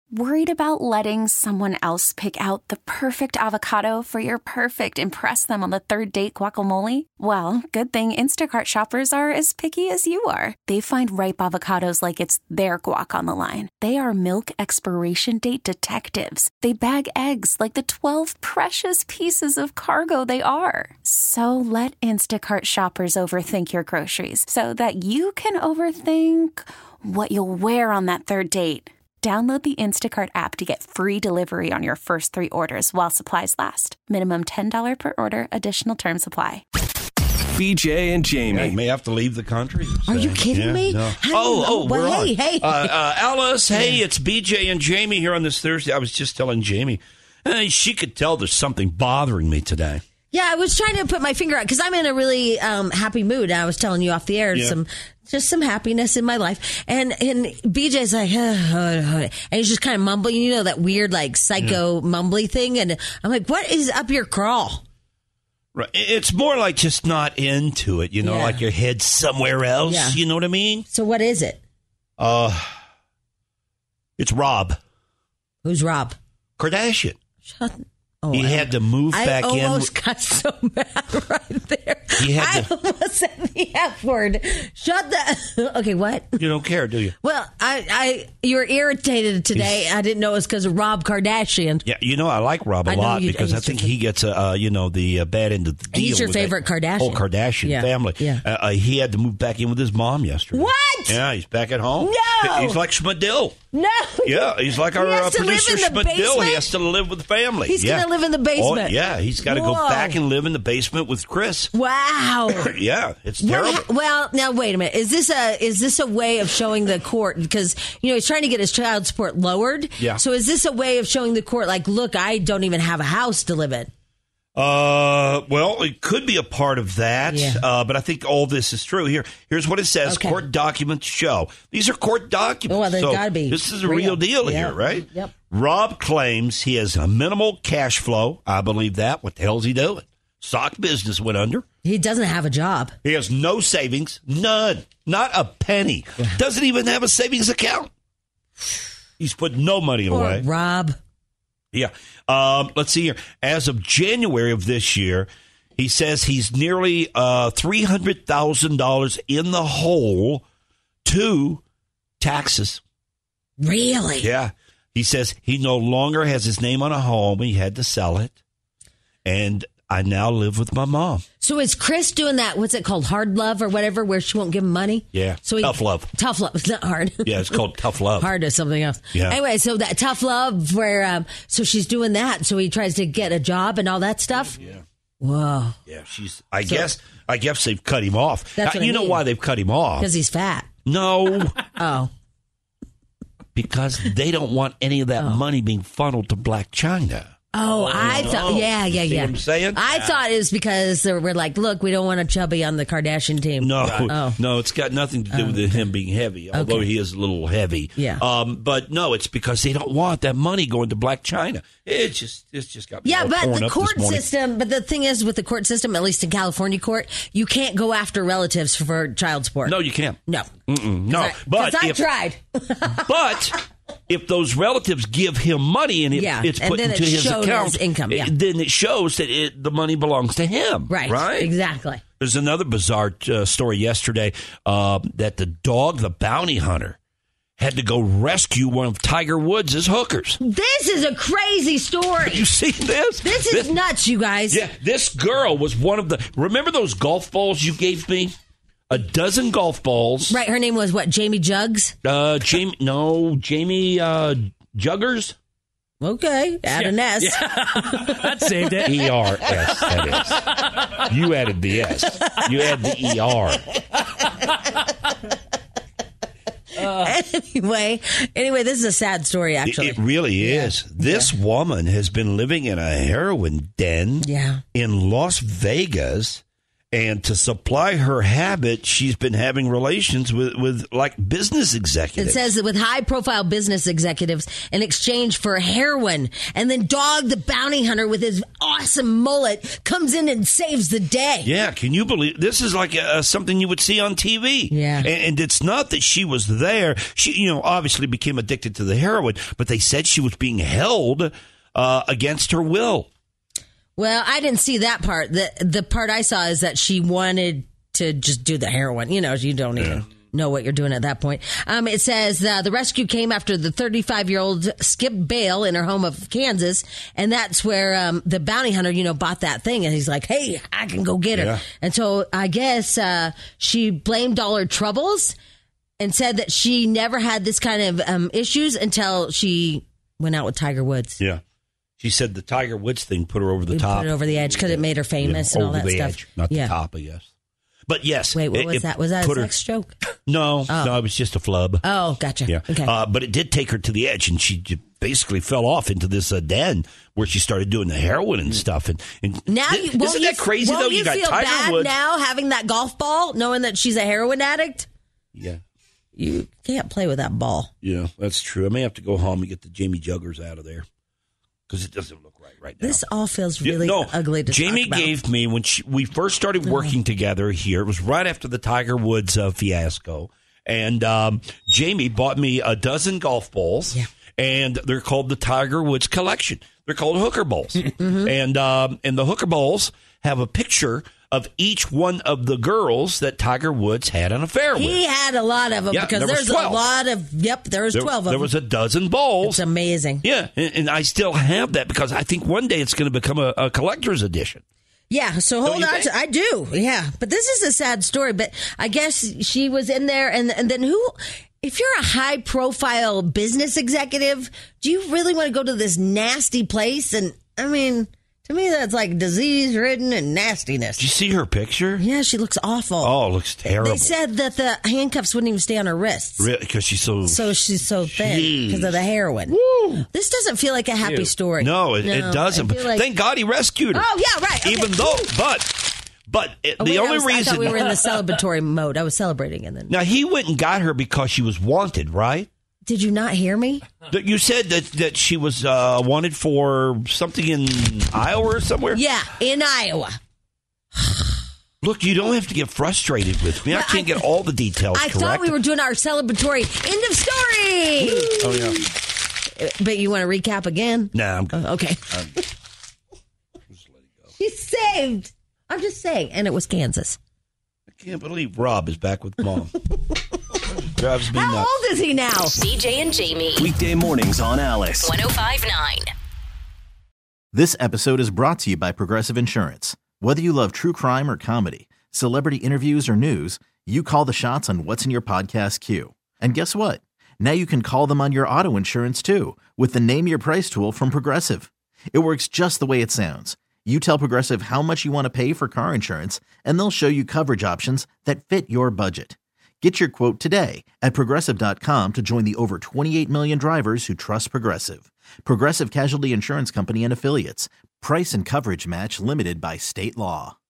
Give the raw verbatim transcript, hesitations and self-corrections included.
Worried about letting someone else pick out the perfect avocado for your perfect impress them on the third date guacamole? Well, good thing Instacart shoppers are as picky as you are. They find ripe avocados like it's their guac on the line. They are milk expiration date detectives. They bag eggs like the twelve precious pieces of cargo they are. So let Instacart shoppers overthink your groceries so that you can overthink what you'll wear on that third date. Download the Instacart app to get free delivery on your first three orders while supplies last. Minimum ten dollars per order. Additional terms apply. B J and Jamie. Yeah, you may have to leave the country. Are you kidding yeah, me? No. Oh, oh, well, we're hey, on. hey. Uh, uh, Alice, hey, it's B J and Jamie here on this Thursday. I was just telling Jamie, hey, she could tell there's something bothering me today. Yeah, I was trying to put my finger out because I'm in a really um, happy mood. I was telling you off the air, Yeah. some just some happiness in my life. And and B J's like, and he's just kind of mumbling, you know, that weird like psycho yeah. mumbly thing. And I'm like, what is up your crawl? Right. It's more like just not into it, you know, Yeah. like your head's somewhere else. Yeah. You know what I mean? So what is it? Uh, it's Rob Who's Rob? Kardashian. Shut. Oh, he I, had to move I back in. I almost got so mad right there. He had I to- almost said the F word. Shut the. Okay, what? You don't care, do you? Well, I, I, you were irritated today. He's- I didn't know it was because of Rob Kardashian. Yeah, you know, I like Rob a I know lot you- because I he's think your- he gets, a, uh, you know, the uh, bad end of the deal. He's your with favorite that Kardashian. whole Kardashian Yeah, family. yeah. Uh, uh, he had to move back in with his mom yesterday. What? Yeah, he's back at home. No! He's like Schmadill. No. Yeah, he's like our He has uh, to live producer in the Schmadill. basement? He has to live with the family. He's yeah. gonna live in the basement. Oh, yeah, he's got to go Whoa. back and live in the basement with Chris. Wow. Yeah, it's What terrible. ha- well, now wait a minute. Is this a is this a way of showing the court because you know he's trying to get his child support lowered? Yeah. So is this a way of showing the court like, look, I don't even have a house to live in? Uh, well, it could be a part of that, Yeah. uh, but I think all this is true. Here, here's what it says: Okay. court documents show. These are court documents. Well, they've so gotta be This is a real. real deal Yeah. here, right? Yep. Rob claims he has a minimal cash flow. I believe that. What the hell's he doing? Sock business went under. He doesn't have a job. He has no savings, none, not a penny. Doesn't even have a savings account. He's put no money Poor away. Rob. Yeah. Um, let's see here. As of January of this year, he says he's nearly uh, three hundred thousand dollars in the hole to taxes. Really? Yeah. He says he no longer has his name on a home. He had to sell it. And I now live with my mom. So is Chris doing that? What's it called? Hard love or whatever, where she won't give him money? Yeah. So he, Tough love. Tough love. It's not hard. Yeah, it's called tough love. Hard is something else. Yeah. Anyway, so that tough love where, um, so she's doing that. So he tries to get a job and all that stuff. Yeah. Whoa. Yeah, she's. I So- guess. I guess they've cut him off. That's Uh, what I you know mean. why they've cut him off? Because he's fat. No, Oh. because they don't want any of that money being funneled to Black China. Oh, I thought, yeah, yeah, You see yeah. what I'm saying? I thought it was because they were like, look, we don't want a chubby on the Kardashian team. No, Oh. no, it's got nothing to do with him being heavy, although Okay. he is a little heavy. Yeah. Um, but no, it's because they don't want that money going to Black China. It's just, it's just got me Yeah, all but torn the up court this morning. system, but the thing is with the court system, at least in California court, you can't go after relatives for child support. No, you can't. No. Mm-mm, no, I, but 'cause I if, tried. but if those relatives give him money and it, Yeah, it's and put then into it his showed account, his income, yeah. it- then it shows that it, the money belongs to him. Right. Right. Exactly. There's another bizarre uh, story yesterday uh, that the dog, the bounty hunter, had to go rescue one of Tiger Woods' hookers. This is a crazy story. You see this? This is nuts, you guys. Yeah, this girl was one of the. Remember those golf balls you gave me? A dozen golf balls. Right. Her name was what? Jamie Jugs? Uh, Jamie. No, Jamie uh, Juggers. Okay. Add an S. That saved it. E R S. That is. You added the S. You add the E R. Anyway, anyway, this is a sad story, It, actually. it really is. This woman has been living in a heroin den Yeah. in Las Vegas, And to supply her habit, she's been having relations with, with like business executives. It says that with high-profile business executives in exchange for heroin. And then Dog the Bounty Hunter with his awesome mullet comes in and saves the day. Yeah, can you believe this is like uh, something you would see on T V? Yeah. And, and it's not that she was there. She, you know, obviously became addicted to the heroin, but they said she was being held uh, against her will. Well, I didn't see that part. The the part I saw is that she wanted to just do the heroin. You know, you don't even yeah. know what you're doing at that point. Um, it says uh, the rescue came after the thirty-five-year-old skipped bail in her home of Kansas, and that's where um, the bounty hunter, you know, bought that thing, and he's like, hey, I can go get her. Yeah. And so I guess uh, she blamed all her troubles and said that she never had this kind of um, issues until she went out with Tiger Woods. Yeah. She said the Tiger Woods thing put her over the we top. Put it over the edge because it made her famous yeah, and all that over the stuff. Edge, not yeah. the top, I guess. But yes. Wait, what it, was it that? Was that a her, sex joke? No, oh. no, it was just a flub. Oh, gotcha. Yeah. Okay. Uh, but it did take her to the edge, and she basically fell off into this uh, den where she started doing the heroin and stuff. And, and now, th- you, isn't that crazy, though? You, You got feel Tiger bad Woods. now having that golf ball, knowing that she's a heroin addict? Yeah. You can't play with that ball. Yeah, that's true. I may have to go home and get the Jamie Juggers out of there because it doesn't look right right now. This all feels really yeah, no, ugly to Jamie talk about. gave me, when she, we first started working oh. together here, it was right after the Tiger Woods uh, fiasco, and um, Jamie bought me a dozen golf balls, yeah. and they're called the Tiger Woods Collection. They're called hooker balls, mm-hmm. and um, and the hooker balls have a picture of each one of the girls that Tiger Woods had an affair with. He had a lot of them yeah, because there there's twelve. a lot of, yep, there's there, twelve of there them. was a dozen balls. It's amazing. Yeah, and, and I still have that because I think one day it's going to become a, a collector's edition. Yeah, so hold on. To, I do, yeah. But this is a sad story, but I guess she was in there, and, and then who... If you're a high-profile business executive, do you really want to go to this nasty place? And, I mean... To me, that's like disease-ridden and nastiness. Did you see her picture? Yeah, she looks awful. Oh, it looks terrible. They said that the handcuffs wouldn't even stay on her wrists. Really? Because she's so... So she's so thin because of the heroin. Woo. This doesn't feel like a happy Ew. story. No, it, no, it doesn't. But like... thank God he rescued her. Oh, yeah, right. Okay. Even though... But... But it, oh, the wait, only I was, reason... I thought we were in the celebratory mode. I was celebrating and then... Now, he went and got her because she was wanted, right? Did you not hear me? You said that, that she was uh, wanted for something in Iowa or somewhere? Yeah, in Iowa. Look, you don't have to get frustrated with me. I can't I, get all the details I correct. thought we were doing our celebratory end of story. Oh, yeah. But you want to recap again? Nah, I'm good. Uh, okay. Um, just let it go. She's saved. I'm just saying. And it was Kansas. I can't believe Rob is back with Mom. Drives me How nuts. old is he now? B J and Jamie. Weekday mornings on Alice. one oh five point nine. This episode is brought to you by Progressive Insurance. Whether you love true crime or comedy, celebrity interviews or news, you call the shots on what's in your podcast queue. And guess what? Now you can call them on your auto insurance too with the Name Your Price tool from Progressive. It works just the way it sounds. You tell Progressive how much you want to pay for car insurance, and they'll show you coverage options that fit your budget. Get your quote today at Progressive dot com to join the over twenty-eight million drivers who trust Progressive. Progressive Casualty Insurance Company and Affiliates. Price and coverage match limited by state law.